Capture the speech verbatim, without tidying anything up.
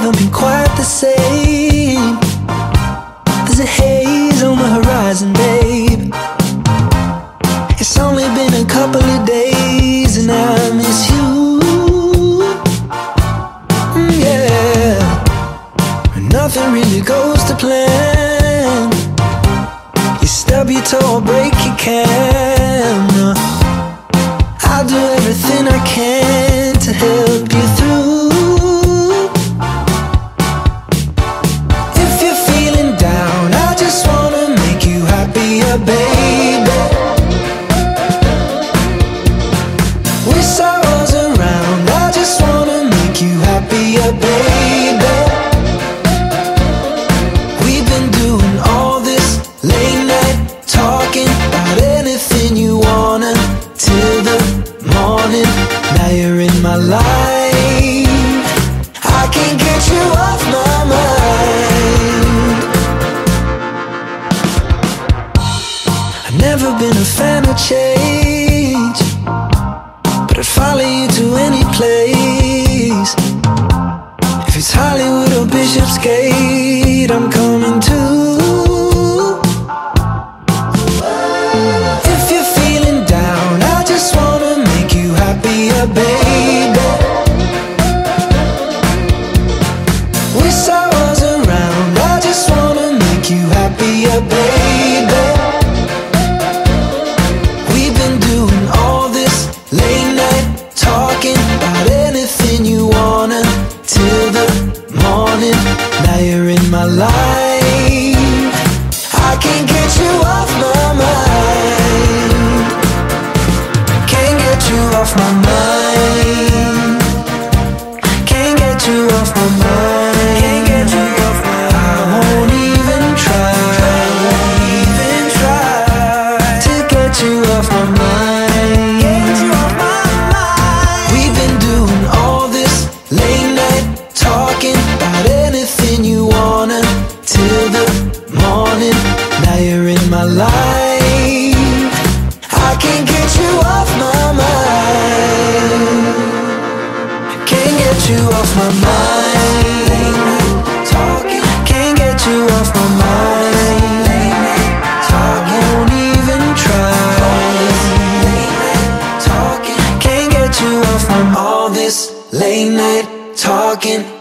never been quite the same. There's a haze on the horizon, babe. It's only been a couple of days and I miss you. Mm, yeah. Nothing really goes to plan. You stub your toe or break your can. I'll do everything I can to help you through. If you're feeling down, I just wanna make you happier, baby. Wish I was around, I just wanna make you happier, baby. We've been doing all this late night talking about anything you wanna till the morning. Now you're in my life, I can't get you off my mind. I've never been a fan of change, but I'd follow you to any place. If it's Hollywood or Bishopsgate, I'm coming too. If you're feeling down, I just wanna make you happier, baby. Wish I was around, I just wanna make you happier, baby. We've been doing all this late night talking about anything you wanna till the morning. Now you're in my life, I can't get you off my mind. Can't get you off my mind. Can't get you off my mind. Can't get you off my mind. I won't even try. Won't even try to get you off my mind. Get you off my mind. We've been doing all this late night talking about anything you wanna till the morning. Now you're in my life, I can't get you off my mind. Can't get you off my mind. Talking, can't get you off my mind. Talking, won't even try. Talking, can't get you off my mind. All this late night talking